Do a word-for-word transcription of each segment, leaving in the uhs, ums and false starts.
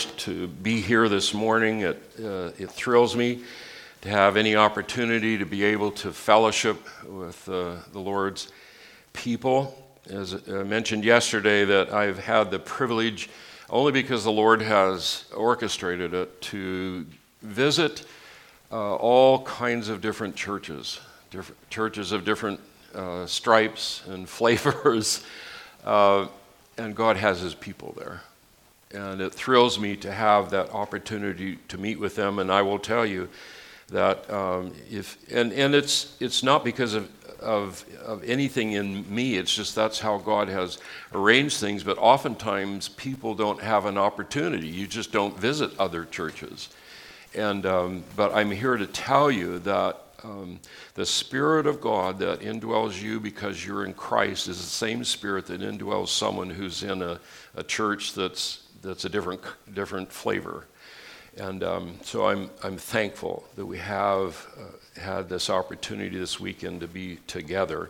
privileged to be here this morning. It, uh, it thrills me to have any opportunity to be able to fellowship with uh, the Lord's people. As I mentioned yesterday, that I've had the privilege, only because the Lord has orchestrated it, to visit uh, all kinds of different churches, different churches of different uh, stripes and flavors, uh, and God has His people there. And it thrills me to have that opportunity to meet with them, and I will tell you that um, if and, and it's it's not because of, of of anything in me, it's just that's how God has arranged things. But oftentimes people don't have an opportunity. You just don't visit other churches. And um, but I'm here to tell you that um, the Spirit of God that indwells you because you're in Christ is the same Spirit that indwells someone who's in a, a church that's that's a different different flavor. And um, so I'm I'm thankful that we have uh, had this opportunity this weekend to be together.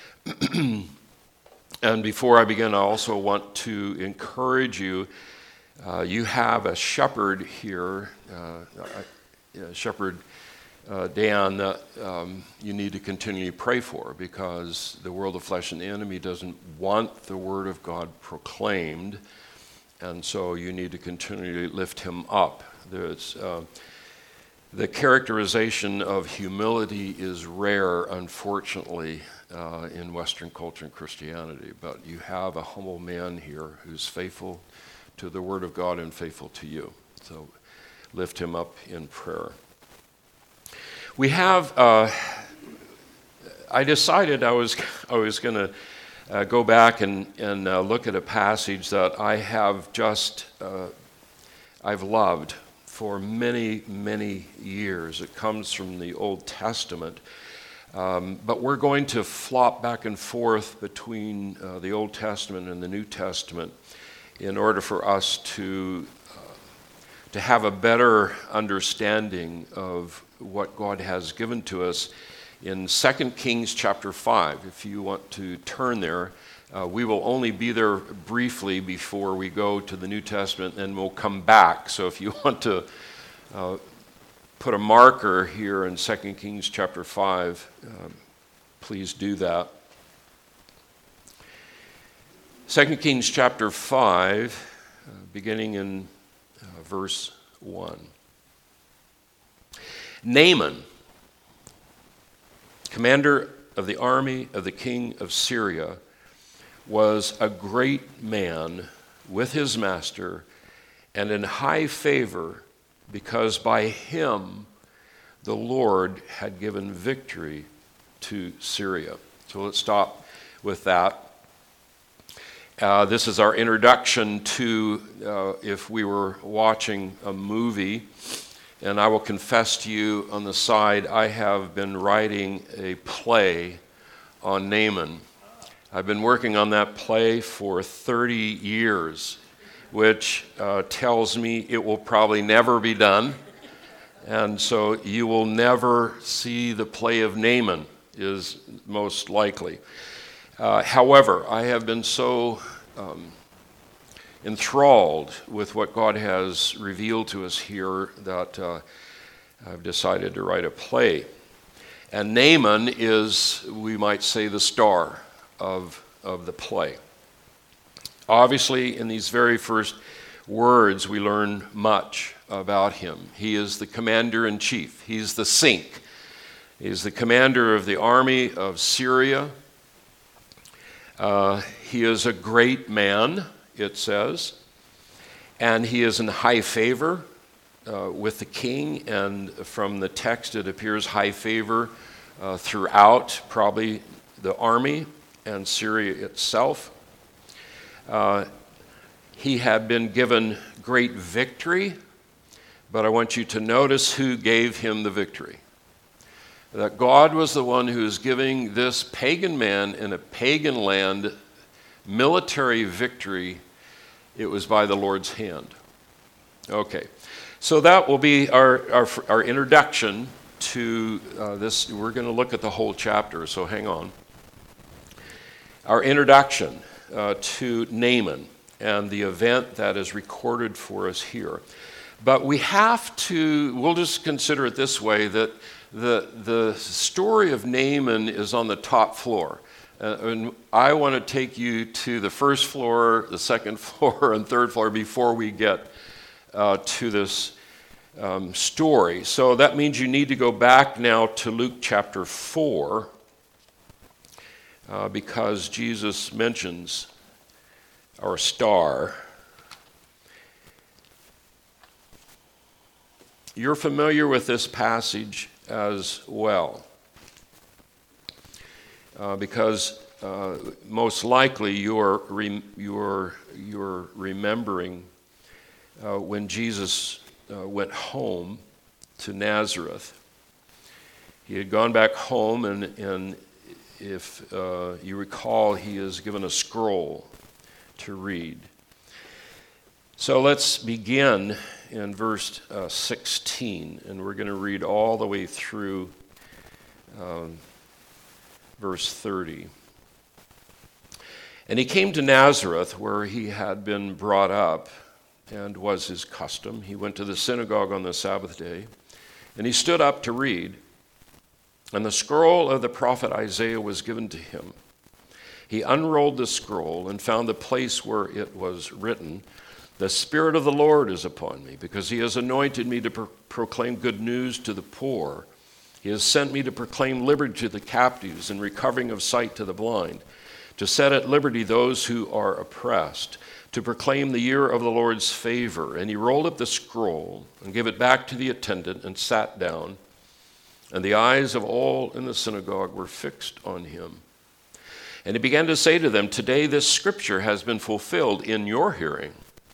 And before I begin, I also want to encourage you. Uh, you have a shepherd here, uh, uh, Shepherd uh, Dan, that um, you need to continually pray for, because the world of flesh and the enemy doesn't want the Word of God proclaimed, and so you need to continually lift him up. There's, uh, the characterization of humility is rare, unfortunately, uh, in Western culture and Christianity, but you have a humble man here who's faithful to the Word of God and faithful to you. So lift him up in prayer. We have, uh, I decided I was, I was going to uh, go back and, and uh, look at a passage that I have just, uh, I've loved for many, many years. It comes from the Old Testament. Um, but we're going to flop back and forth between uh, the Old Testament and the New Testament in order for us to uh, to have a better understanding of what God has given to us in Second Kings chapter five. If you want to turn there, uh, we will only be there briefly before we go to the New Testament, and we'll come back. So if you want to uh, put a marker here in Second Kings chapter five, uh, please do that. Second Kings chapter five, uh, beginning in uh, verse one. Naaman, commander of the army of the king of Syria, was a great man with his master and in high favor, because by him the Lord had given victory to Syria. So let's stop with that. Uh, this is our introduction to, uh, if we were watching a movie, and I will confess to you on the side, I have been writing a play on Naaman. I've been working on that play for thirty years, which uh, tells me it will probably never be done, and so you will never see the play of Naaman, is most likely. Uh, however, I have been so um, enthralled with what God has revealed to us here that uh, I've decided to write a play. And Naaman is, we might say, the star of, of the play. Obviously, in these very first words, we learn much about him. He is the commander-in-chief. He's the sink. He's the commander of the army of Syria. Uh, he is a great man, it says, and he is in high favor uh, with the king, and from the text it appears high favor uh, throughout probably the army and Syria itself. Uh, he had been given great victory, but I want you to notice who gave him the victory. That God was the one who is giving this pagan man in a pagan land military victory. It was by the Lord's hand. Okay, so that will be our, our, our introduction to uh, this. We're going to look at the whole chapter, so hang on. Our introduction uh, to Naaman. and the event that is recorded for us here. But we have to, we'll just consider it this way, that the, the story of Naaman is on the top floor. Uh, and I want to take you to the first floor, the second floor, and third floor before we get uh, to this um, story. So that means you need to go back now to Luke chapter four, uh, because Jesus mentions our star. You're familiar with this passage as well, uh, because uh, most likely you're re- you're you're remembering uh, when Jesus uh, went home to Nazareth. He had gone back home, and and if uh, you recall, he is given a scroll to read. So let's begin in verse uh, sixteen, and we're going to read all the way through um, verse thirty. And he came to Nazareth, where he had been brought up, and was his custom. He went to the synagogue on the Sabbath day, and he stood up to read. And the scroll of the prophet Isaiah was given to him. He unrolled the scroll and found the place where it was written, "The Spirit of the Lord is upon me, because he has anointed me to pro- proclaim good news to the poor. He has sent me to proclaim liberty to the captives and recovering of sight to the blind, to set at liberty those who are oppressed, to proclaim the year of the Lord's favor." And he rolled up the scroll and gave it back to the attendant and sat down. And the eyes of all in the synagogue were fixed on him. And he began to say to them, "Today this scripture has been fulfilled in your hearing."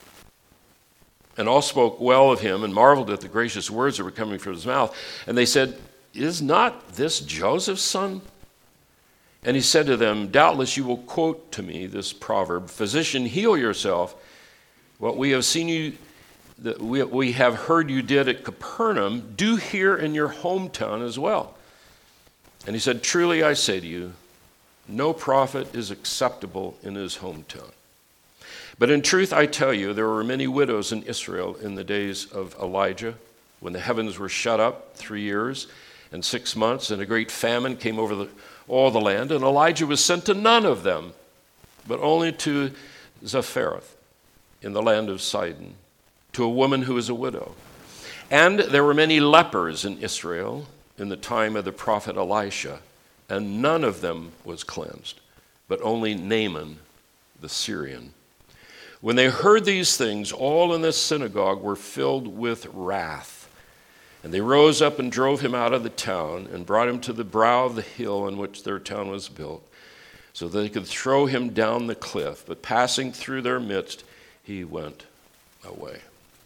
And all spoke well of him and marveled at the gracious words that were coming from his mouth. And they said, "Is not this Joseph's son?" And he said to them, "Doubtless you will quote to me this proverb, 'Physician, heal yourself. What we have seen you, that we, we have heard you did at Capernaum, do here in your hometown as well." And he said, "Truly I say to you, no prophet is acceptable in his hometown. But in truth I tell you, there were many widows in Israel in the days of Elijah, when the heavens were shut up three years and six months, and a great famine came over the, all the land, and Elijah was sent to none of them, but only to Zarephath in the land of Sidon, to a woman who was a widow. And there were many lepers in Israel in the time of the prophet Elisha, and none of them was cleansed, but only Naaman the Syrian. When they heard these things, all in the synagogue were filled with wrath. And they rose up and drove him out of the town and brought him to the brow of the hill on which their town was built, so that they could throw him down the cliff. But passing through their midst, he went away.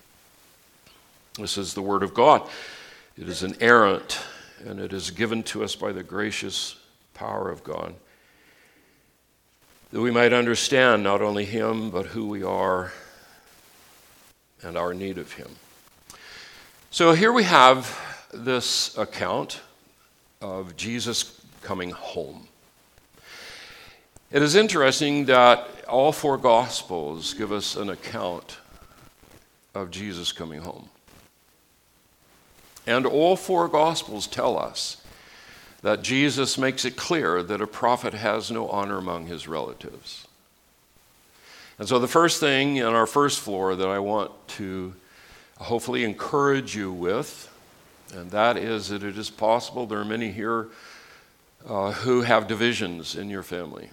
This is the word of God. It is inerrant, and it is given to us by the gracious power of God, that we might understand not only him, but who we are and our need of him. So here we have this account of Jesus coming home. It is interesting that all four Gospels give us an account of Jesus coming home. And all four Gospels tell us that Jesus makes it clear that a prophet has no honor among his relatives. And so the first thing on our first floor that I want to hopefully encourage you with, and that is that it is possible there are many here uh, who have divisions in your family.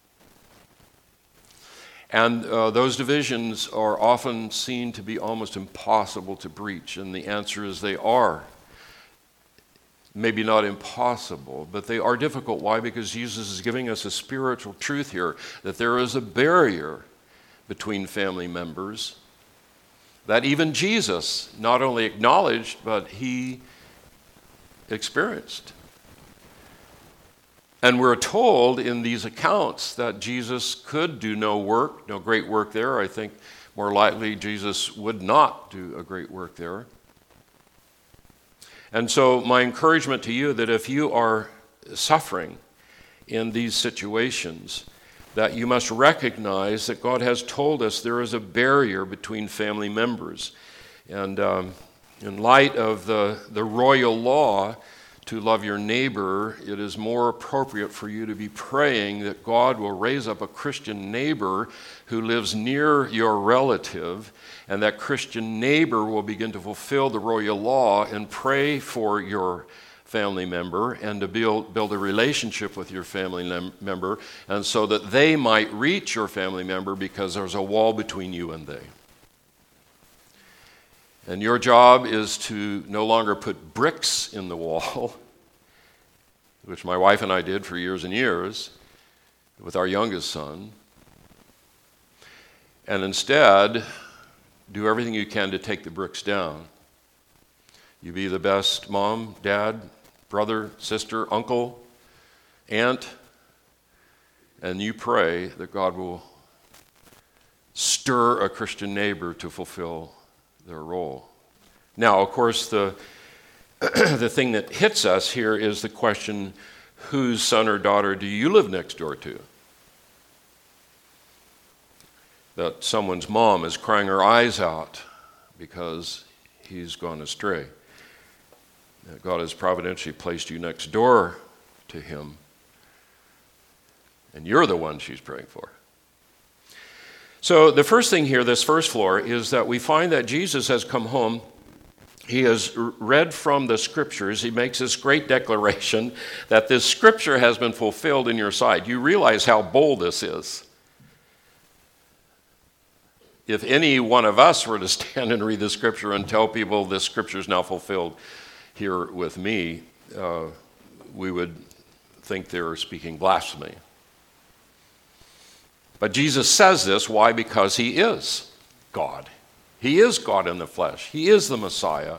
And uh, those divisions are often seen to be almost impossible to breach, and the answer is they are. Maybe not impossible, but they are difficult. Why? Because Jesus is giving us a spiritual truth here, that there is a barrier between family members that even Jesus not only acknowledged, but he experienced. And we're told in these accounts that Jesus could do no work, no great work there. I think more likely Jesus would not do a great work there. And so my encouragement to you that if you are suffering in these situations, that you must recognize that God has told us there is a barrier between family members. And um, in light of the, the royal law to love your neighbor, it is more appropriate for you to be praying that God will raise up a Christian neighbor who lives near your relative, and that Christian neighbor will begin to fulfill the royal law and pray for your family member and to build, build a relationship with your family mem- member, and so that they might reach your family member because there's a wall between you and they. And your job is to no longer put bricks in the wall, which my wife and I did for years and years with our youngest son, and instead do everything you can to take the bricks down. You be the best mom, dad, brother, sister, uncle, aunt, and you pray that God will stir a Christian neighbor to fulfill their role. Now, of course, the the thing that hits us here is the question, whose son or daughter do you live next door to? That someone's mom is crying her eyes out because he's gone astray. That God has providentially placed you next door to him, and you're the one she's praying for. So the first thing here, this first floor, is that we find that Jesus has come home. He has read from the scriptures. He makes this great declaration that this scripture has been fulfilled in your sight. You realize how bold this is. If any one of us were to stand and read the scripture and tell people this scripture is now fulfilled here with me, uh, we would think they were speaking blasphemy. But Jesus says this, why? Because he is God. He is God in the flesh. He is the Messiah.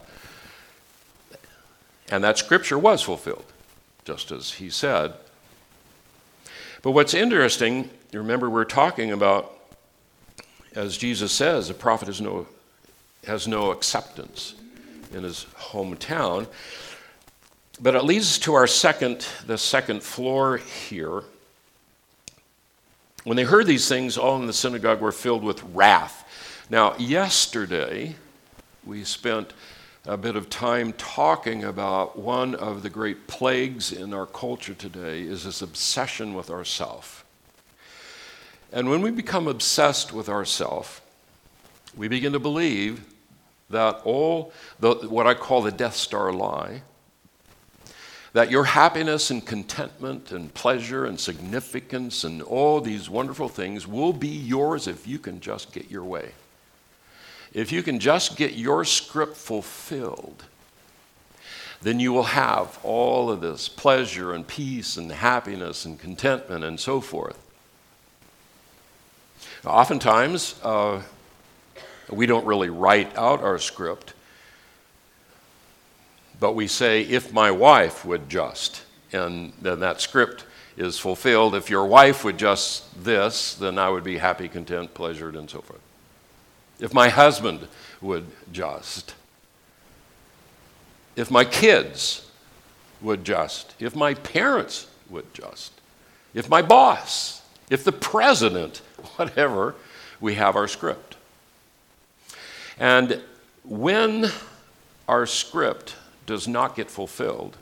And that scripture was fulfilled, just as he said. But what's interesting, you remember we're talking about, as Jesus says, a prophet has no, has no acceptance in his hometown. But it leads us to our second, the second floor here. When they heard these things, all in the synagogue were filled with wrath. Now, yesterday, we spent a bit of time talking about one of the great plagues in our culture today is this obsession with ourself. And when we become obsessed with ourself, we begin to believe that all the, what I call the Death Star lie, that your happiness and contentment and pleasure and significance and all these wonderful things will be yours if you can just get your way. If you can just get your script fulfilled, then you will have all of this pleasure and peace and happiness and contentment and so forth. Oftentimes, uh, we don't really write out our script, but we say, if my wife would just, and then that script is fulfilled. If your wife would just this, then I would be happy, content, pleasured, and so forth. If my husband would just. If my kids would just. If my parents would just. If my boss. If the president, whatever, we have our script. And when our script does not get fulfilled,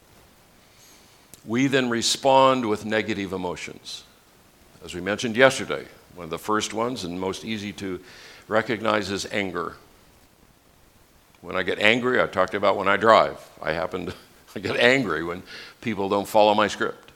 we then respond with negative emotions. As we mentioned yesterday, one of the first ones and most easy to recognize is anger. When I get angry, I talked about when I drive. I happen to I get angry when people don't follow my script.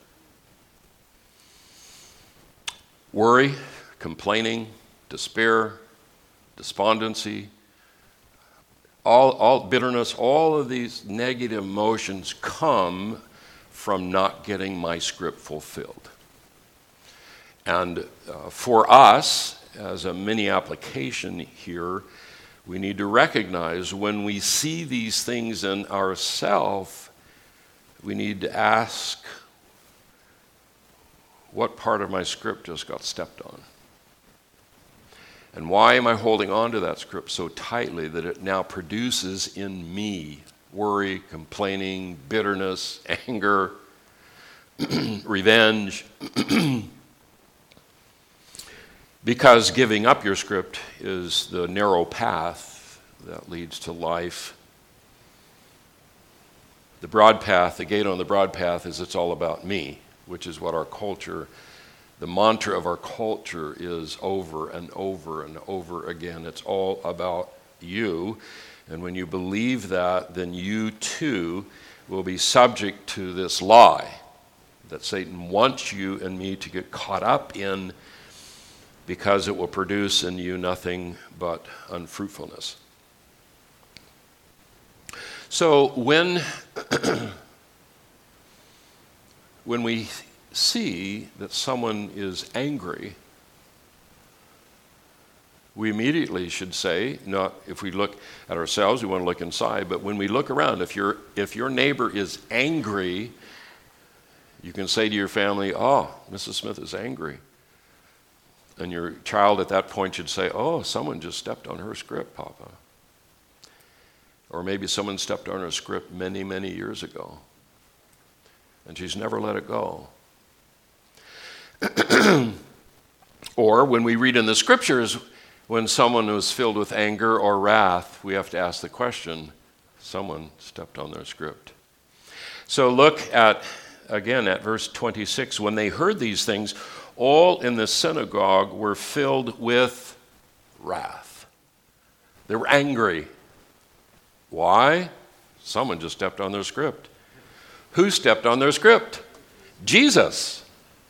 Worry, complaining, despair, despondency, all, all bitterness, all of these negative emotions come from not getting my script fulfilled. And uh, for us, as a mini application here, we need to recognize when we see these things in ourselves, we need to ask, what part of my script just got stepped on? And why am I holding on to that script so tightly that it now produces in me worry, complaining, bitterness, anger, revenge, Because giving up your script is the narrow path that leads to life. The broad path, the gate on the broad path is it's all about me, which is what our culture, the mantra of our culture is over and over and over again. It's all about you. And when you believe that, then you too will be subject to this lie that Satan wants you and me to get caught up in, because it will produce in you nothing but unfruitfulness. So when, when we see that someone is angry, we immediately should say, not if we look at ourselves, we want to look inside, but when we look around, if your if your neighbor is angry, you can say to your family, "Oh, Missus Smith is angry." And your child at that point should say, "Oh, someone just stepped on her script, Papa." Or maybe someone stepped on her script many, many years ago, and she's never let it go. Or when we read in the scriptures, when someone was filled with anger or wrath, we have to ask the question, someone stepped on their script. So look at, again, at verse twenty-six. When they heard these things, all in the synagogue were filled with wrath. They were angry. Why? Someone just stepped on their script. Who stepped on their script? Jesus.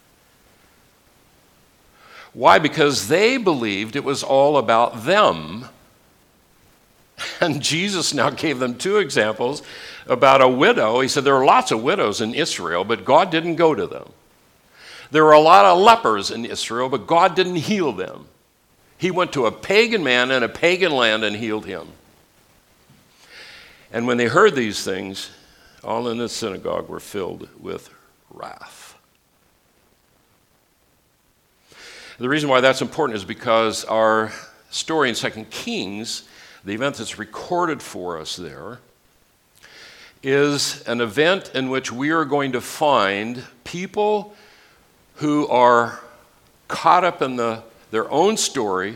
Why? Because they believed it was all about them. And Jesus now gave them two examples about a widow. He said there are lots of widows in Israel, but God didn't go to them. There were a lot of lepers in Israel, but God didn't heal them. He went to a pagan man in a pagan land and healed him. And when they heard these things, all in the synagogue were filled with wrath. The reason why that's important is because our story in Second Kings, the event that's recorded for us there, is an event in which we are going to find people who are caught up in the, their own story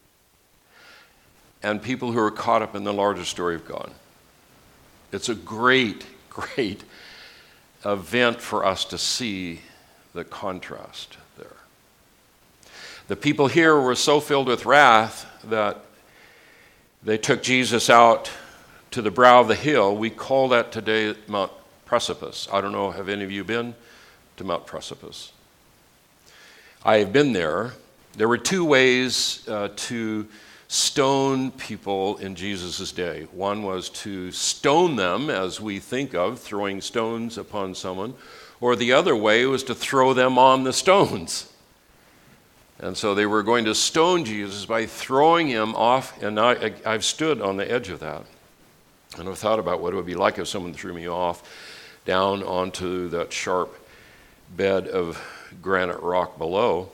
and people who are caught up in the larger story of God. It's a great, great event for us to see the contrast there. The people here were so filled with wrath that they took Jesus out to the brow of the hill. We call that today Mount Precipice. I don't know, have any of you been to Mount Precipice? I have been there. There were two ways uh, to stone people in Jesus' day. One was to stone them, as we think of throwing stones upon someone, or the other way was to throw them on the stones. And so they were going to stone Jesus by throwing him off, and I, I've stood on the edge of that. And I've thought about what it would be like if someone threw me off down onto that sharp bed of granite rock below.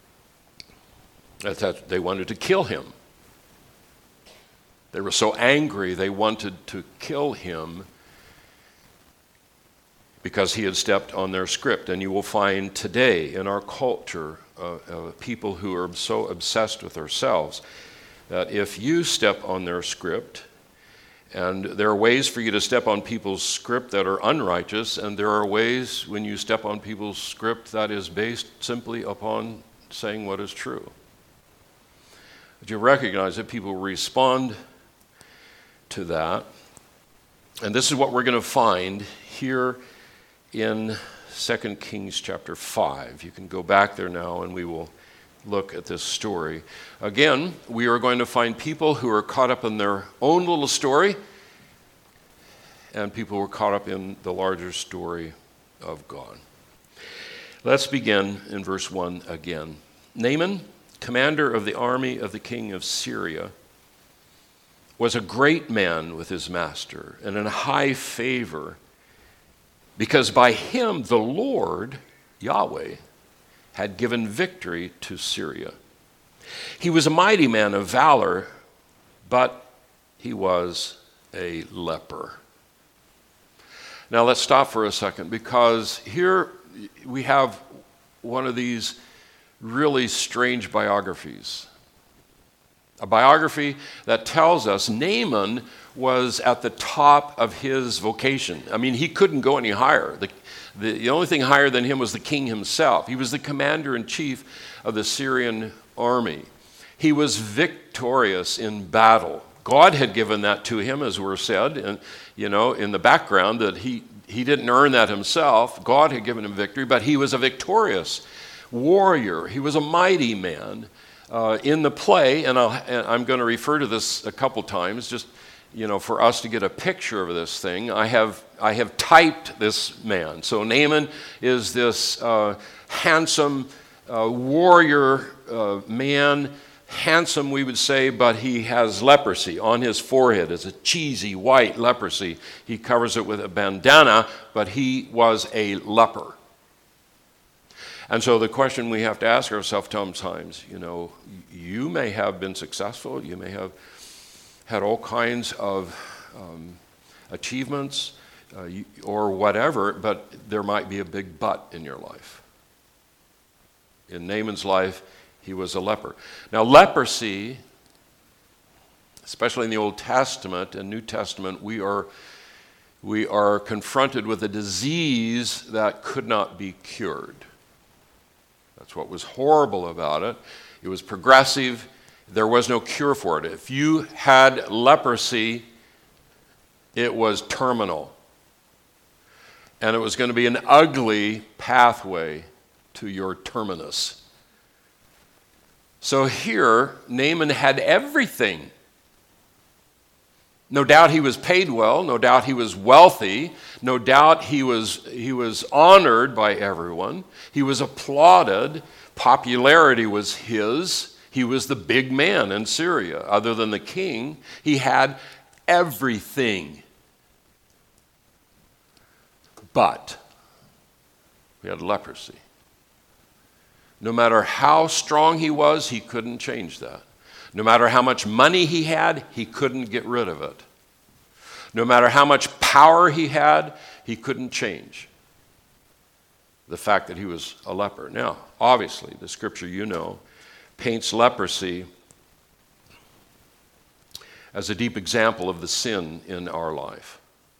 That they wanted to kill him. They were so angry they wanted to kill him because he had stepped on their script. And you will find today in our culture uh, uh, people who are so obsessed with ourselves that if you step on their script, and there are ways for you to step on people's script that are unrighteous, and there are ways when you step on people's script that is based simply upon saying what is true. But you recognize that people respond to that. And this is what we're going to find here in Second Kings chapter five. You can go back there now and we will look at this story. Again, we are going to find people who are caught up in their own little story and people who are caught up in the larger story of God. Let's begin in verse one again. Naaman, commander of the army of the king of Syria, was a great man with his master and in high favor, because by him the Lord, Yahweh, had given victory to Syria. He was a mighty man of valor, but he was a leper. Now let's stop for a second, because here we have one of these really strange biographies. A biography that tells us Naaman was at the top of his vocation. I mean, he couldn't go any higher. The, the, the only thing higher than him was the king himself. He was the commander-in-chief of the Syrian army. He was victorious in battle. God had given that to him, as we're said, and you know, in the background, that he, he didn't earn that himself. God had given him victory, but he was a victorious warrior. He was a mighty man. Uh, in the play, and, I'll, and I'm going to refer to this a couple times, just you know, for us to get a picture of this thing. I have I have typed this man. So Naaman is this uh, handsome uh, warrior uh, man, handsome we would say, but he has leprosy on his forehead. It's a cheesy white leprosy. He covers it with a bandana, but he was a leper. And so the question we have to ask ourselves sometimes, you know, you may have been successful, you may have had all kinds of um, achievements uh, you, or whatever, but there might be a big but in your life. In Naaman's life, he was a leper. Now, leprosy, especially in the Old Testament and New Testament, we are we are confronted with a disease that could not be cured. That's what was horrible about it. It was progressive. There was no cure for it. If you had leprosy, it was terminal. And it was going to be an ugly pathway to your terminus. So here, Naaman had everything. No doubt he was paid well. No doubt he was wealthy. No doubt he was, he was honored by everyone. He was applauded. Popularity was his. He was the big man in Syria. Other than the king, he had everything. But he had leprosy. No matter how strong he was, he couldn't change that. No matter how much money he had, he couldn't get rid of it. No matter how much power he had, he couldn't change the fact that he was a leper. Now, obviously, the scripture you know paints leprosy as a deep example of the sin in our life.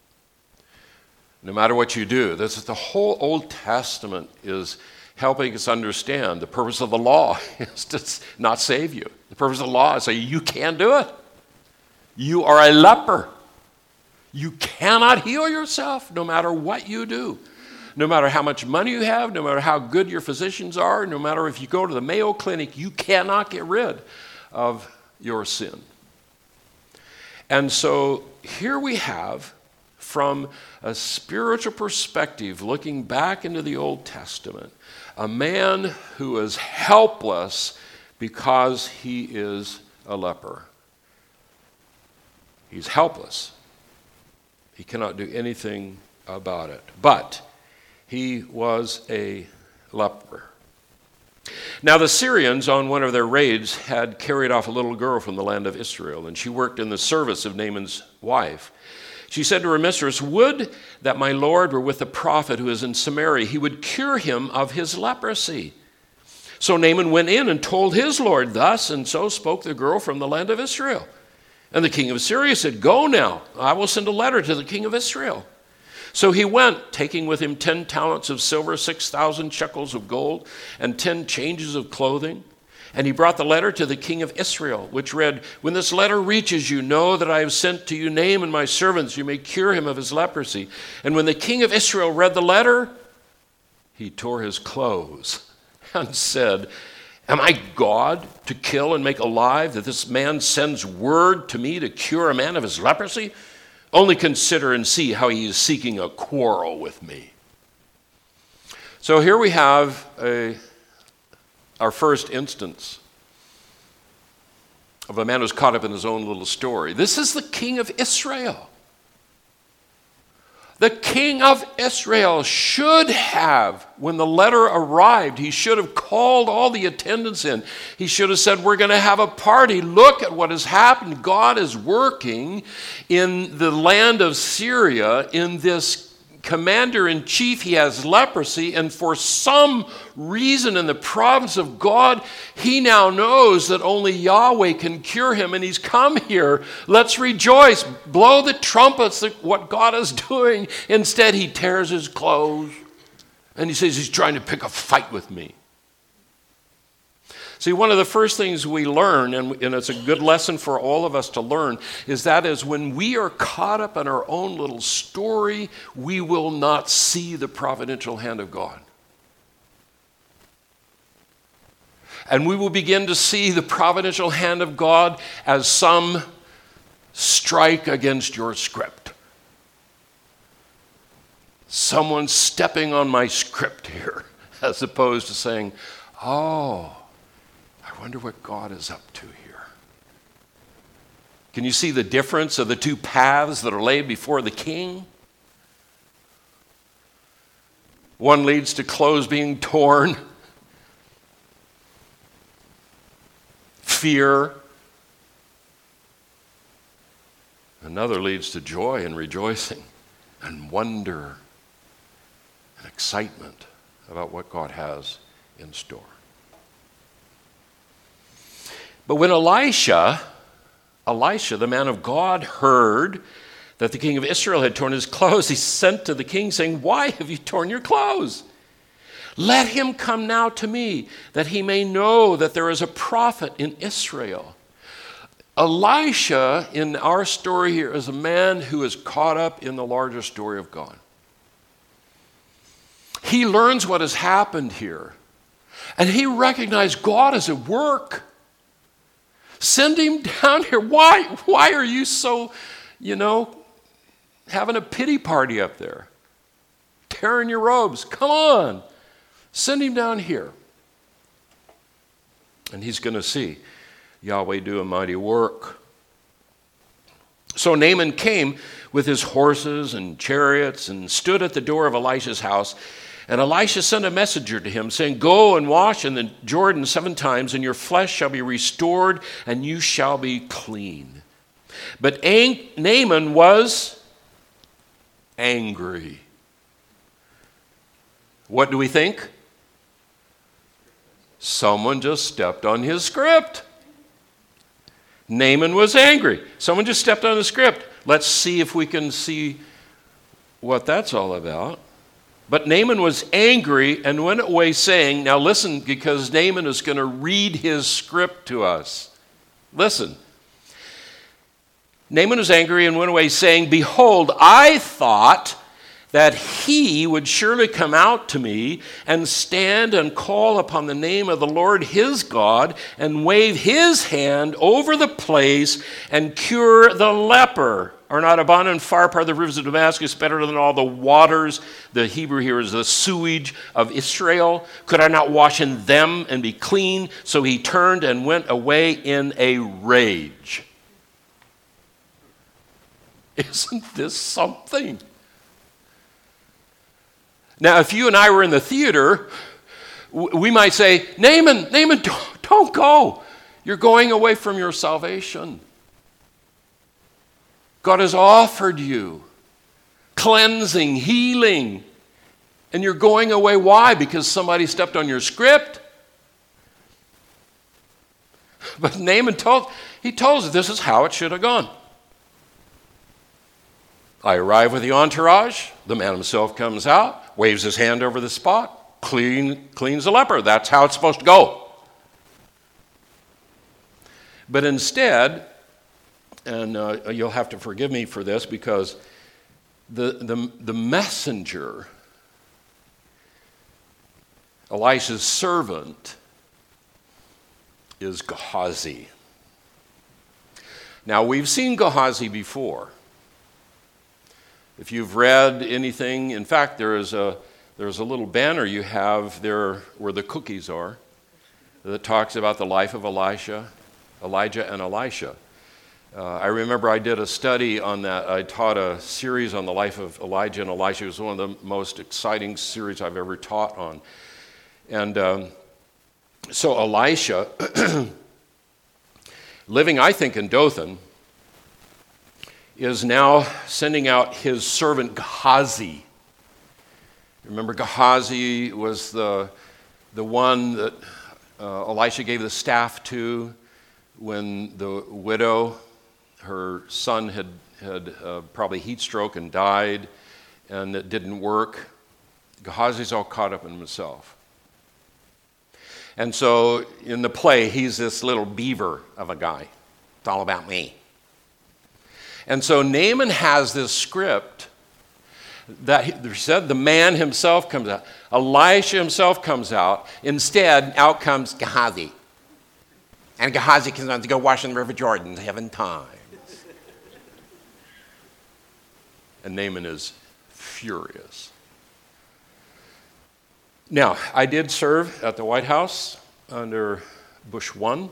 No matter what you do, this is the whole Old Testament is helping us understand the purpose of the law is to not save you. The purpose of the law is to say you can't do it. You are a leper. You cannot heal yourself no matter what you do. No matter how much money you have, no matter how good your physicians are, no matter if you go to the Mayo Clinic, you cannot get rid of your sin. And so here we have, from a spiritual perspective, looking back into the Old Testament, a man who is helpless because he is a leper. He's helpless. He cannot do anything about it. But he was a leper. Now the Syrians, on one of their raids, had carried off a little girl from the land of Israel, and she worked in the service of Naaman's wife. She said to her mistress, "Would that my Lord were with the prophet who is in Samaria. He would cure him of his leprosy." So Naaman went in and told his Lord thus, and so spoke the girl from the land of Israel. And the king of Syria said, "Go now, I will send a letter to the king of Israel." So he went, taking with him ten talents of silver, six thousand shekels of gold, and ten changes of clothing. And he brought the letter to the king of Israel, which read, "When this letter reaches you, know that I have sent to you Naaman my servant, you may cure him of his leprosy." And when the king of Israel read the letter, he tore his clothes and said, "Am I God to kill and make alive, that this man sends word to me to cure a man of his leprosy? Only consider and see how he is seeking a quarrel with me." So here we have a, our first instance of a man who's caught up in his own little story. This is the king of Israel. The king of Israel should have, when the letter arrived, he should have called all the attendants in. He should have said, "We're going to have a party. Look at what has happened. God is working in the land of Syria in this commander-in-chief, he has leprosy, and for some reason in the providence of God, he now knows that only Yahweh can cure him, and he's come here. Let's rejoice. Blow the trumpets at what God is doing. Instead, he tears his clothes, and he says he's trying to pick a fight with me. See, one of the first things we learn, and, and it's a good lesson for all of us to learn, is that is when we are caught up in our own little story, we will not see the providential hand of God. And we will begin to see the providential hand of God as some strike against your script. Someone stepping on my script here, as opposed to saying, oh, I wonder what God is up to here. Can you see the difference of the two paths that are laid before the king? One leads to clothes being torn, fear. Another leads to joy and rejoicing and wonder and excitement about what God has in store. But when Elisha, Elisha, the man of God, heard that the king of Israel had torn his clothes, he sent to the king saying, why have you torn your clothes? Let him come now to me, that he may know that there is a prophet in Israel. Elisha, in our story here, is a man who is caught up in the larger story of God. He learns what has happened here, and he recognized God is at work. Send him down here. Why, why are you so, you know, having a pity party up there? Tearing your robes. Come on. Send him down here. And he's going to see Yahweh do a mighty work. So Naaman came with his horses and chariots and stood at the door of Elisha's house. And Elisha sent a messenger to him, saying, go and wash in the Jordan seven times, and your flesh shall be restored, and you shall be clean. But Naaman was angry. What do we think? Someone just stepped on his script. Naaman was angry. Someone just stepped on the script. Let's see if we can see what that's all about. But Naaman was angry and went away saying, now listen, because Naaman is going to read his script to us. Listen. Naaman was angry and went away saying, behold, I thought that he would surely come out to me and stand and call upon the name of the Lord his God and wave his hand over the place and cure the leper. Are not Abana and Pharpar, the rivers of Damascus, better than all the waters? The Hebrew here is the sewage of Israel. Could I not wash in them and be clean? So he turned and went away in a rage. Isn't this something? Now, if you and I were in the theater, we might say, Naaman, Naaman, don't, don't go. You're going away from your salvation. God has offered you cleansing, healing, and you're going away. Why? Because somebody stepped on your script? But Naaman told, he told us this is how it should have gone. I arrive with the entourage. The man himself comes out, waves his hand over the spot, clean, cleans the leper. That's how it's supposed to go. But instead, and uh, you'll have to forgive me for this because the, the, the messenger, Elisha's servant, is Gehazi. Now, we've seen Gehazi before. If you've read anything, in fact, there is a, there's a little banner you have there where the cookies are that talks about the life of Elisha, Elijah and Elisha. Uh, I remember I did a study on that. I taught a series on the life of Elijah and Elisha. It was one of the most exciting series I've ever taught on. And um, so Elisha, living, I think, in Dothan, is now sending out his servant Gehazi Remember, Gehazi was the, the one that uh, Elisha gave the staff to when the widow, her son had, had uh, probably heat stroke and died, and it didn't work. Gehazi's all caught up in himself. And so in the play, he's this little beaver of a guy. It's all about me. And so Naaman has this script that he said the man himself comes out. Elisha himself comes out. Instead, out comes Gehazi. And Gehazi comes on to go wash in the River Jordan seven times. And Naaman is furious. Now, I did serve at the White House under Bush one.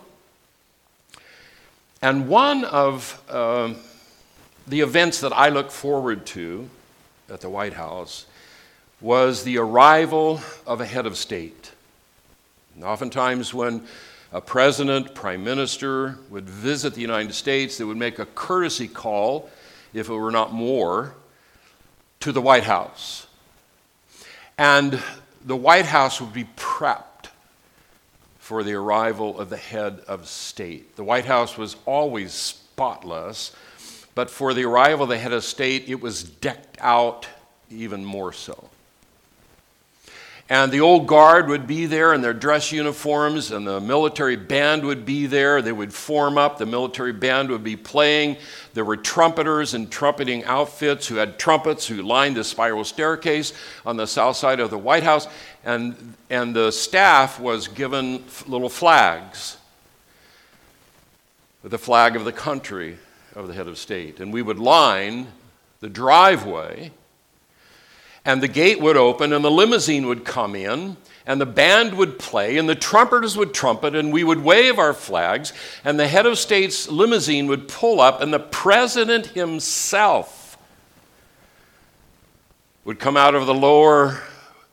And one of uh, the events that I look forward to at the White House was the arrival of a head of state. And oftentimes when a president, prime minister would visit the United States, they would make a courtesy call, if it were not more, to the White House. And the White House would be prepped for the arrival of the head of state. The White House was always spotless, but for the arrival of the head of state, it was decked out even more so. And the old guard would be there in their dress uniforms, and the military band would be there. They would form up. The military band would be playing. There were trumpeters in trumpeting outfits who had trumpets who lined the spiral staircase on the south side of the White House. And, and the staff was given little flags with the flag of the country of the head of state. And we would line the driveway, and the gate would open, and the limousine would come in, and the band would play, and the trumpeters would trumpet, and we would wave our flags, and the head of state's limousine would pull up, and the president himself would come out of the lower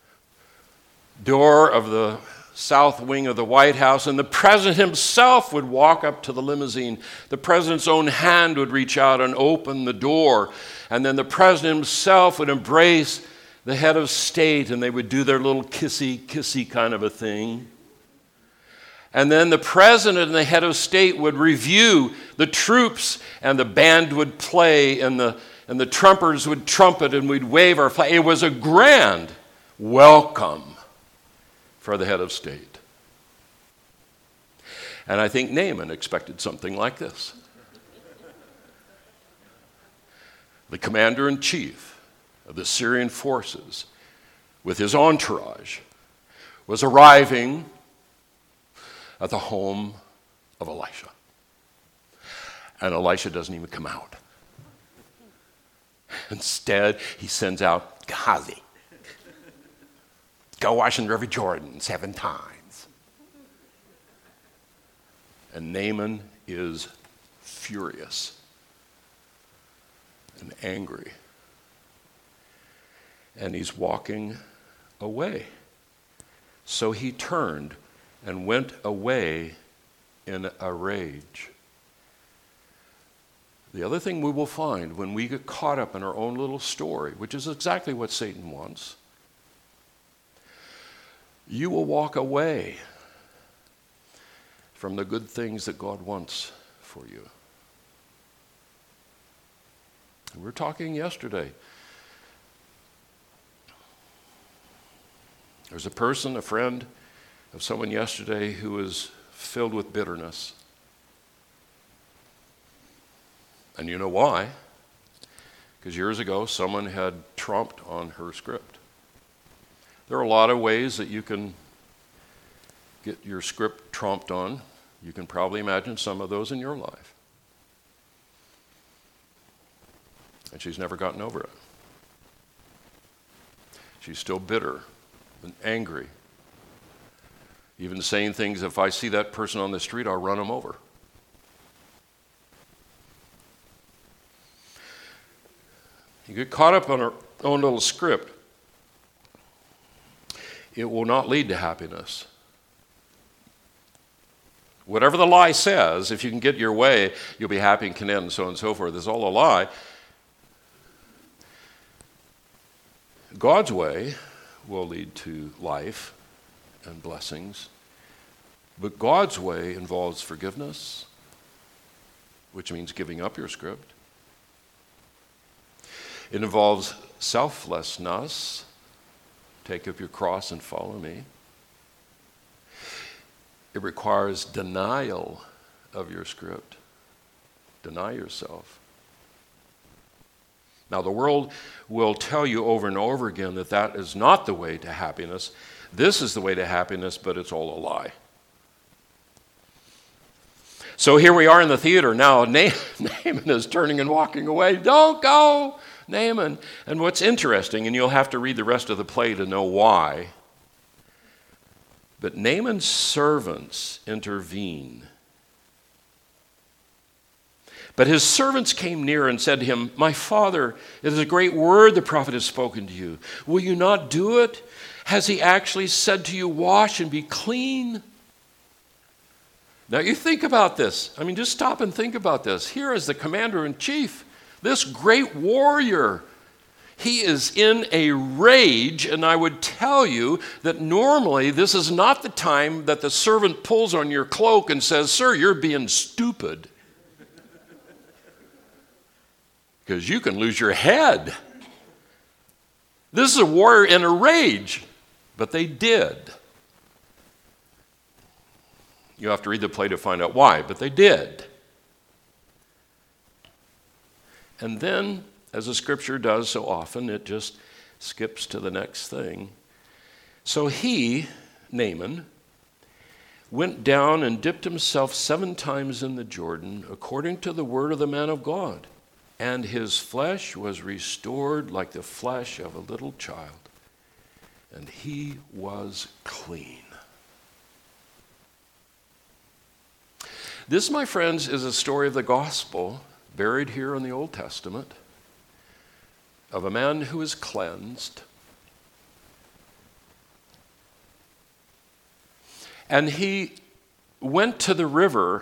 door of the south wing of the White House, and the president himself would walk up to the limousine. The president's own hand would reach out and open the door, and then the president himself would embrace the head of state, and they would do their little kissy, kissy kind of a thing. And then the president and the head of state would review the troops, and the band would play, and the, and the trumpeters would trumpet, and we'd wave our flag. It was a grand welcome for the head of state. And I think Naaman expected something like this. The commander-in-chief of the Syrian forces, with his entourage, was arriving at the home of Elisha. And Elisha doesn't even come out. Instead, he sends out Gehazi. Go wash in the River Jordan seven times. And Naaman is furious and angry. And he's walking away. So he turned and went away in a rage. The other thing we will find when we get caught up in our own little story, which is exactly what Satan wants, you will walk away from the good things that God wants for you. We were talking yesterday. There's a person, a friend of someone yesterday who was filled with bitterness. And you know why? Because years ago, someone had trumped on her script. There are a lot of ways that you can get your script trumped on. You can probably imagine some of those in your life. And she's never gotten over it. She's still bitter and angry. Even saying things, if I see that person on the street, I'll run them over. You get caught up on our own little script, it will not lead to happiness. Whatever the lie says, if you can get your way, you'll be happy and content and so on and so forth. It's all a lie. God's way will lead to life and blessings. But God's way involves forgiveness, which means giving up your script. It involves selflessness. Take up your cross and follow me. It requires denial of your script. Deny yourself. Now, the world will tell you over and over again that that is not the way to happiness. This is the way to happiness, but it's all a lie. So here we are in the theater now. Na- Naaman is turning and walking away. Don't go, Naaman. And what's interesting, and you'll have to read the rest of the play to know why, but Naaman's servants intervene. But his servants came near and said to him, "My father, it is a great word the prophet has spoken to you. Will you not do it? Has he actually said to you, 'Wash and be clean'?" Now you think about this. I mean, just stop and think about this. Here is the commander-in-chief, this great warrior. He is in a rage, and I would tell you that normally this is not the time that the servant pulls on your cloak and says, "Sir, you're being stupid." Because you can lose your head. This is a warrior in a rage, but they did. You have to read the play to find out why, but they did. And then, as the scripture does so often, it just skips to the next thing. So he, Naaman, went down and dipped himself seven times in the Jordan, according to the word of the man of God. And his flesh was restored like the flesh of a little child, and he was clean. This, my friends, is a story of the gospel buried here in the Old Testament of a man who is cleansed. And he went to the river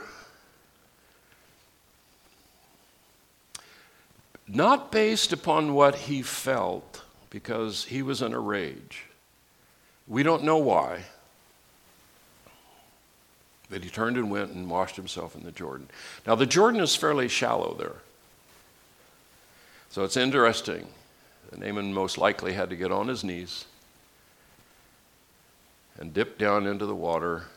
not based upon what he felt, because he was in a rage. We don't know why. But he turned and went and washed himself in the Jordan. Now, the Jordan is fairly shallow there. So it's interesting. Naaman most likely had to get on his knees and dip down into the water.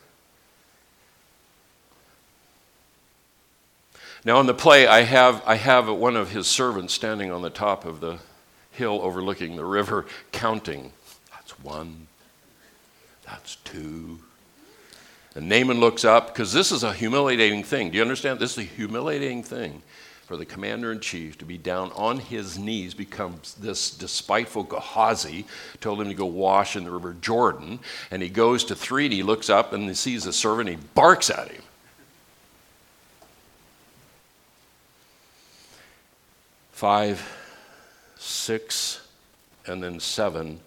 Now in the play, I have, I have one of his servants standing on the top of the hill overlooking the river, counting. That's one. That's two. And Naaman looks up, because this is a humiliating thing. Do you understand? This is a humiliating thing for the commander-in-chief to be down on his knees, becomes this despiteful Gehazi, told him to go wash in the river Jordan, and he goes to three, and he looks up, and he sees the servant, and he barks at him. Five, six, and then seven.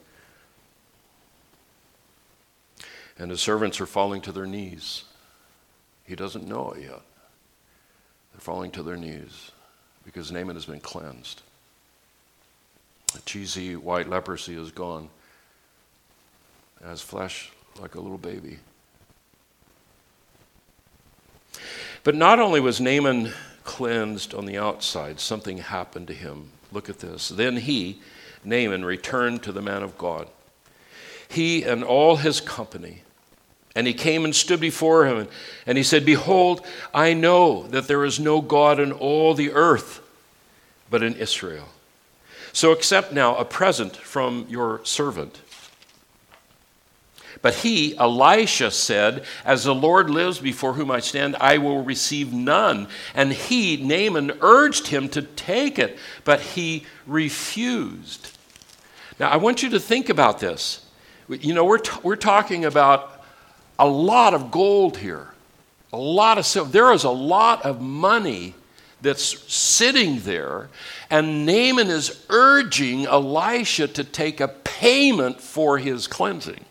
And his servants are falling to their knees. He doesn't know it yet. They're falling to their knees because Naaman has been cleansed. The cheesy white leprosy is gone. It has flesh like a little baby. But not only was Naaman cleansed on the outside, something happened to him. Look at this. Then he, Naaman, returned to the man of God, he and all his company. And he came and stood before him, and he said, "Behold, I know that there is no God in all the earth but in Israel. So accept now a present from your servant." But he, Elisha, said, "As the Lord lives before whom I stand, I will receive none." And he, Naaman, urged him to take it, but he refused. Now, I want you to think about this. You know, we're, t- we're talking about a lot of gold here, a lot of silver. There is a lot of money that's sitting there, and Naaman is urging Elisha to take a payment for his cleansing.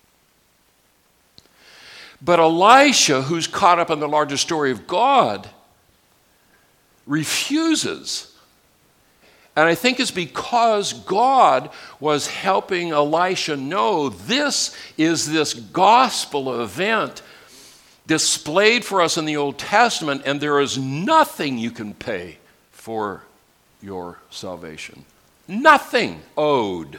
But Elisha, who's caught up in the larger story of God, refuses. And I think it's because God was helping Elisha know this is this gospel event displayed for us in the Old Testament, and there is nothing you can pay for your salvation. Nothing owed.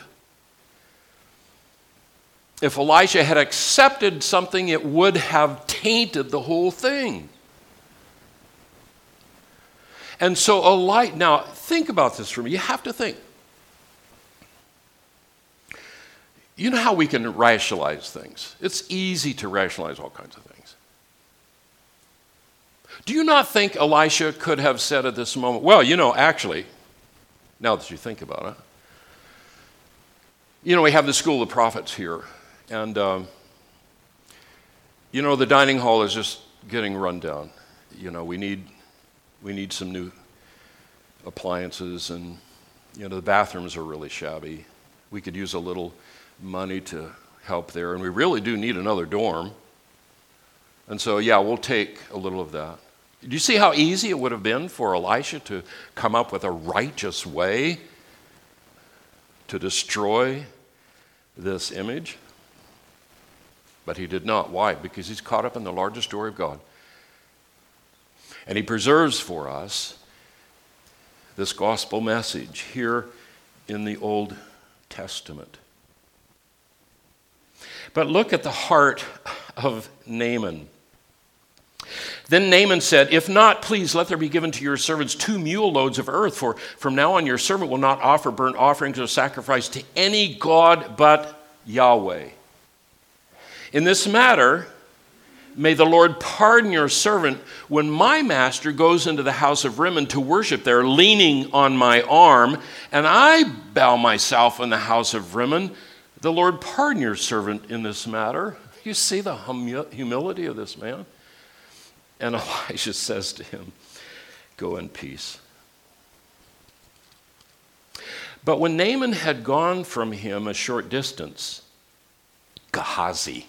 If Elisha had accepted something, it would have tainted the whole thing. And so Elisha, now think about this for me. You have to think. You know how we can rationalize things? It's easy to rationalize all kinds of things. Do you not think Elisha could have said at this moment, well, you know, actually, now that you think about it, you know, we have the School of Prophets here, and, um, you know, the dining hall is just getting run down. You know, we need, we need some new appliances, and, you know, the bathrooms are really shabby. We could use a little money to help there, and we really do need another dorm. And so, yeah, we'll take a little of that. Do you see how easy it would have been for Elisha to come up with a righteous way to destroy this image? But he did not. Why? Because he's caught up in the larger story of God. And he preserves for us this gospel message here in the Old Testament. But look at the heart of Naaman. Then Naaman said, if not, please let there be given to your servants two mule loads of earth, for from now on your servant will not offer burnt offerings or sacrifice to any god but Yahweh. In this matter, may the Lord pardon your servant when my master goes into the house of Rimmon to worship there, leaning on my arm, and I bow myself in the house of Rimmon. The Lord pardon your servant in this matter. You see the hum- humility of this man? And Elisha says to him, go in peace. But when Naaman had gone from him a short distance, Gehazi,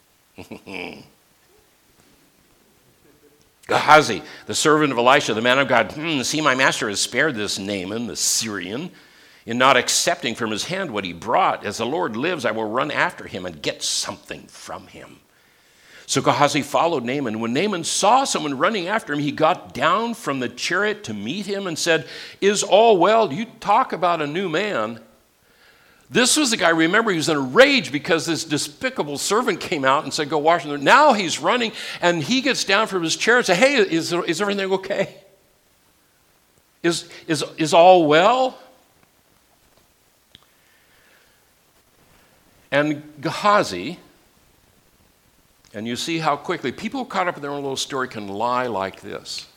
Gehazi, the servant of Elisha, the man of God, hmm, see, my master has spared this Naaman, the Syrian, in not accepting from his hand what he brought. As the Lord lives, I will run after him and get something from him. So Gehazi followed Naaman. When Naaman saw someone running after him, he got down from the chariot to meet him and said, is all well? You talk about a new man. This was the guy, remember, he was in a rage because this despicable servant came out and said, go wash in there. Now he's running, and he gets down from his chair and says, hey, is, is everything okay? Is, is, is all well? And Gehazi, and you see how quickly people caught up in their own little story can lie like this.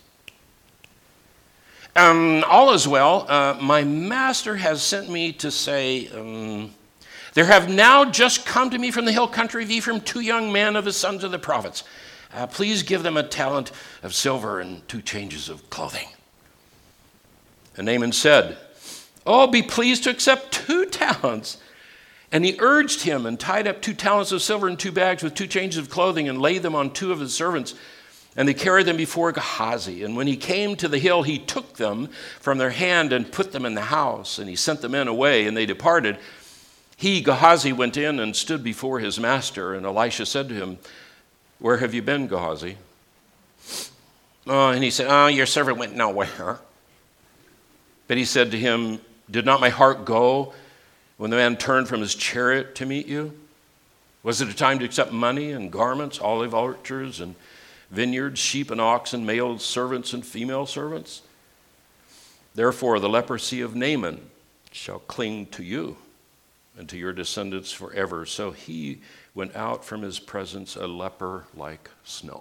Um, all is well. Uh, my master has sent me to say, um, there have now just come to me from the hill country of Ephraim two young men of the sons of the prophets. Uh, please give them a talent of silver and two changes of clothing. And Naaman said, oh, be pleased to accept two talents. And he urged him and tied up two talents of silver in two bags with two changes of clothing and laid them on two of his servants. And they carried them before Gehazi. And when he came to the hill, he took them from their hand and put them in the house. And he sent the men away, and they departed. He, Gehazi, went in and stood before his master. And Elisha said to him, where have you been, Gehazi? Oh, and he said, oh, your servant went nowhere. But he said to him, did not my heart go when the man turned from his chariot to meet you? Was it a time to accept money and garments, olive orchards and vineyards, sheep and oxen, male servants and female servants? Therefore, the leprosy of Naaman shall cling to you and to your descendants forever. So he went out from his presence a leper like snow.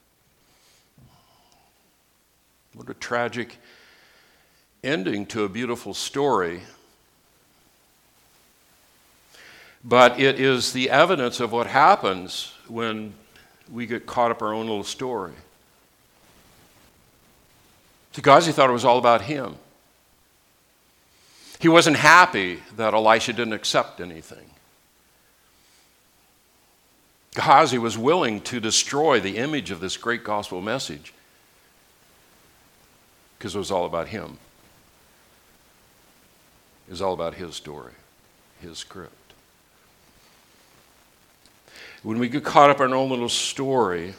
What a tragic ending to a beautiful story. But it is the evidence of what happens when we get caught up in our own little story. See, Gehazi thought it was all about him. He wasn't happy that Elisha didn't accept anything. Gehazi was willing to destroy the image of this great gospel message because it was all about him. is all about his story, his script. When we get caught up in our own little story,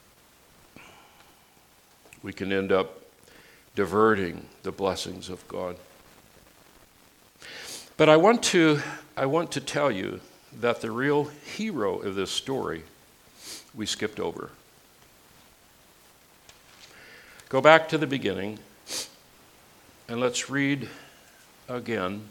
we can end up diverting the blessings of God. But I want to, I want to tell you that the real hero of this story we skipped over. Go back to the beginning and let's read again.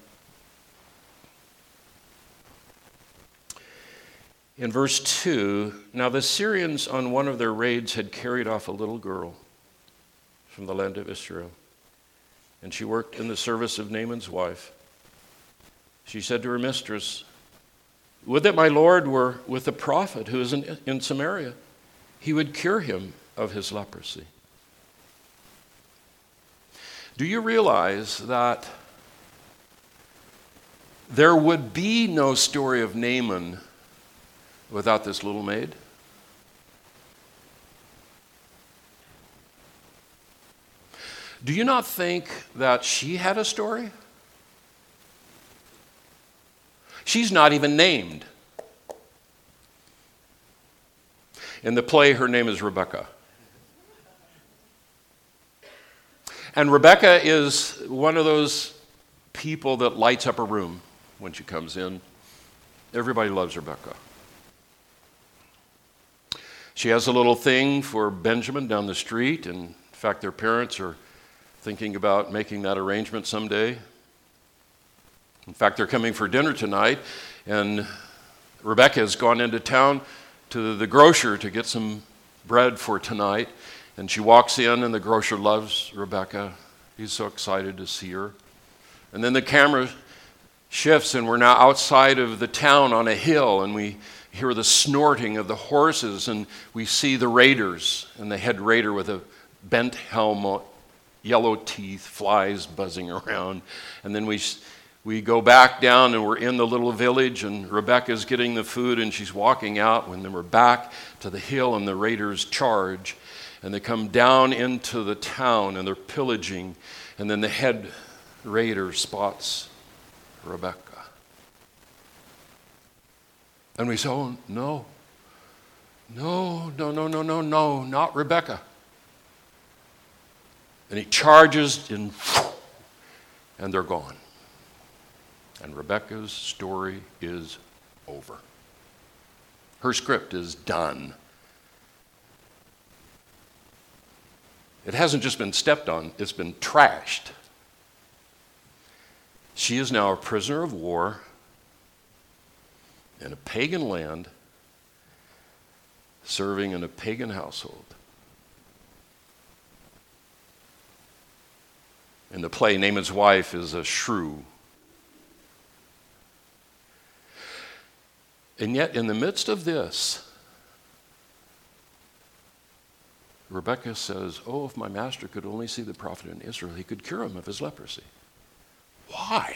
In verse two, now the Syrians on one of their raids had carried off a little girl from the land of Israel, and she worked in the service of Naaman's wife. She said to her mistress, would that my Lord were with the prophet who is in, in Samaria. He would cure him of his leprosy. Do you realize that there would be no story of Naaman without this little maid? Do you not think that she had a story? She's not even named. In the play, her name is Rebecca. And Rebecca is one of those people that lights up a room when she comes in. Everybody loves Rebecca. She has a little thing for Benjamin down the street, and in fact, their parents are thinking about making that arrangement someday. In fact, they're coming for dinner tonight, and Rebecca has gone into town to the grocer to get some bread for tonight, and she walks in, and the grocer loves Rebecca. He's so excited to see her. And then the camera shifts, and we're now outside of the town on a hill, and we hear the snorting of the horses, and we see the raiders, and the head raider with a bent helmet, yellow teeth, flies buzzing around. And then we we go back down, and we're in the little village, and Rebecca's getting the food, and she's walking out. When then we're back to the hill, and the raiders charge, and they come down into the town, and they're pillaging, and then the head raider spots Rebecca. And we say, oh, no, no, no, no, no, no, no, not Rebecca. And he charges, and, and they're gone. And Rebecca's story is over. Her script is done. It hasn't just been stepped on, it's been trashed. She is now a prisoner of war in a pagan land, serving in a pagan household. In the play, Naaman's wife is a shrew. And yet, in the midst of this, Rebecca says, oh, if my master could only see the prophet in Israel, he could cure him of his leprosy. Why?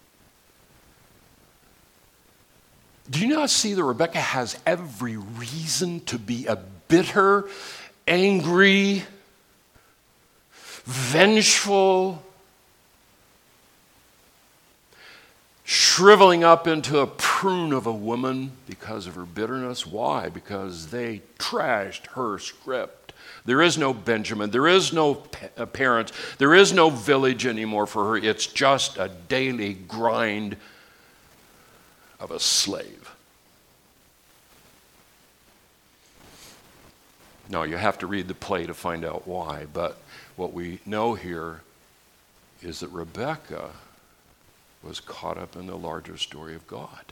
Do you not see that Rebecca has every reason to be a bitter, angry, vengeful, shriveling up into a prune of a woman because of her bitterness? Why? Because they trashed her script. There is no Benjamin. There is no parents. There is no village anymore for her. It's just a daily grind of a slave. Now, you have to read the play to find out why, but what we know here is that Rebecca was caught up in the larger story of God.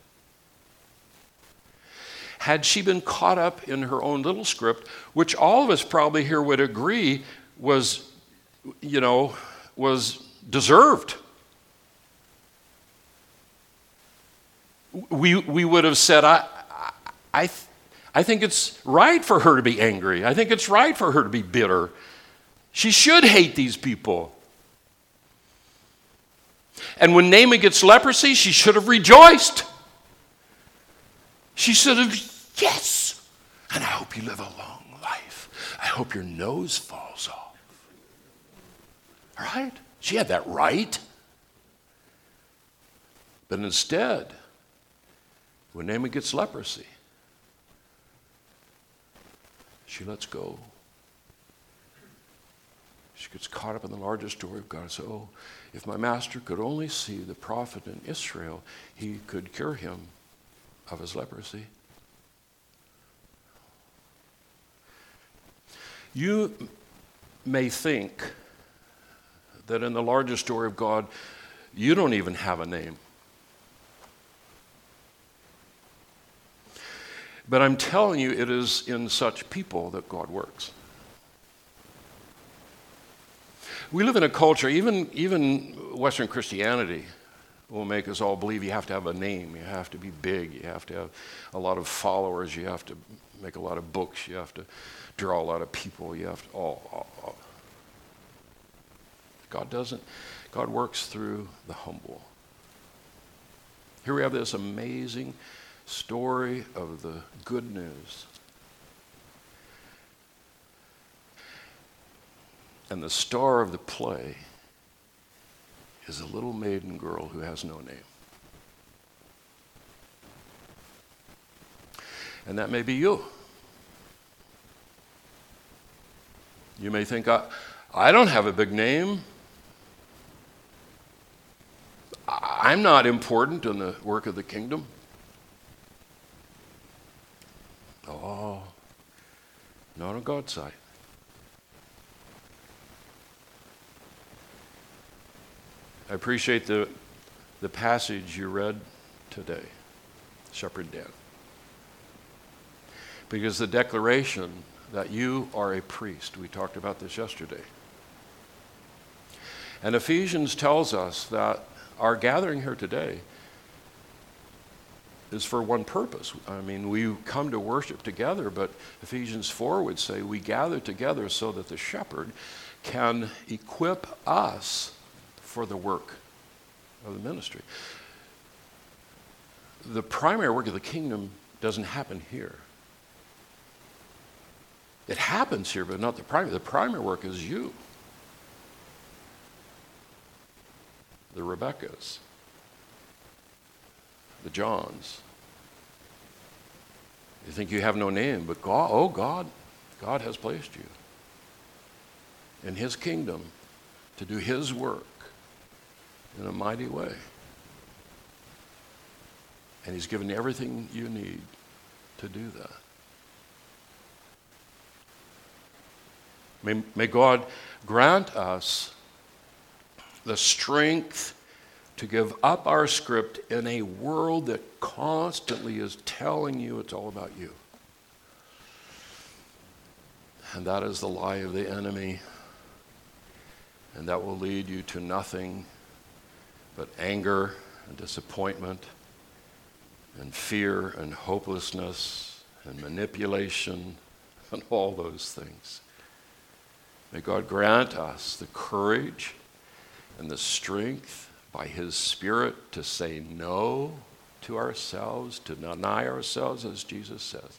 Had she been caught up in her own little script, which all of us probably here would agree was, you know, was deserved. We we would have said, I, I, I think it's right for her to be angry. I think it's right for her to be bitter. She should hate these people. And when Naaman gets leprosy, she should have rejoiced. She should have, yes, and I hope you live a long life. I hope your nose falls off. All right? She had that right. But instead, when Naaman gets leprosy, she lets go. She gets caught up in the larger story of God and says, oh, if my master could only see the prophet in Israel, he could cure him of his leprosy. You may think that in the larger story of God, you don't even have a name. But I'm telling you, it is in such people that God works. We live in a culture, even, even Western Christianity will make us all believe you have to have a name, you have to be big, you have to have a lot of followers, you have to make a lot of books, you have to draw a lot of people, you have to, all, all, all. God doesn't, God works through the humble. Here we have this amazing story of the good news. And the star of the play is a little maiden girl who has no name. And that may be you. You may think, I, I don't have a big name. I'm not important in the work of the kingdom. Oh, not on God's side. I appreciate the, the passage you read today, Shepherd Dan. Because the declaration that you are a priest, we talked about this yesterday. And Ephesians tells us that our gathering here today is for one purpose. I mean, we come to worship together, but Ephesians four would say we gather together so that the shepherd can equip us for the work of the ministry. The primary work of the kingdom doesn't happen here. It happens here, but not the primary. The primary work is you. The Rebeccas. The Johns. You think you have no name, but God, oh God, God has placed you in His kingdom to do His work in a mighty way. And He's given you everything you need to do that. May, may God grant us the strength to give up our script in a world that constantly is telling you it's all about you. And that is the lie of the enemy. And that will lead you to nothing but anger and disappointment and fear and hopelessness and manipulation and all those things. May God grant us the courage and the strength by His Spirit to say no to ourselves, to deny ourselves, as Jesus says,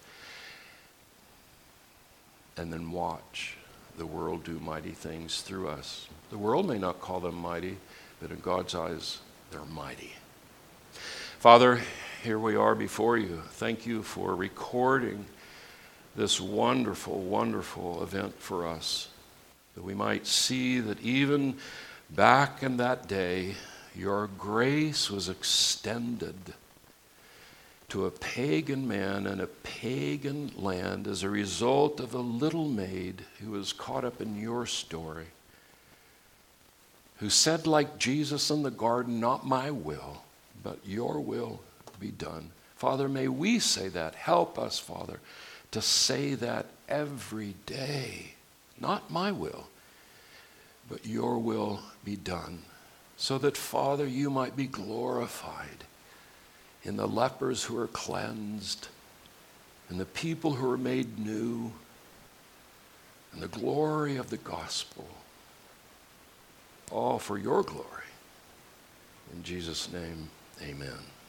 and then watch the world do mighty things through us. The world may not call them mighty, but in God's eyes, they're mighty. Father, here we are before you. Thank you for recording this wonderful, wonderful event for us, that we might see that even back in that day, your grace was extended to a pagan man in a pagan land as a result of a little maid who was caught up in your story, who said, like Jesus in the garden, not my will, but your will be done. Father, may we say that. Help us, Father, to say that every day. Not my will, but your will be done. So that, Father, you might be glorified in the lepers who are cleansed, and the people who are made new, and the glory of the gospel. All for your glory. In Jesus' name, amen.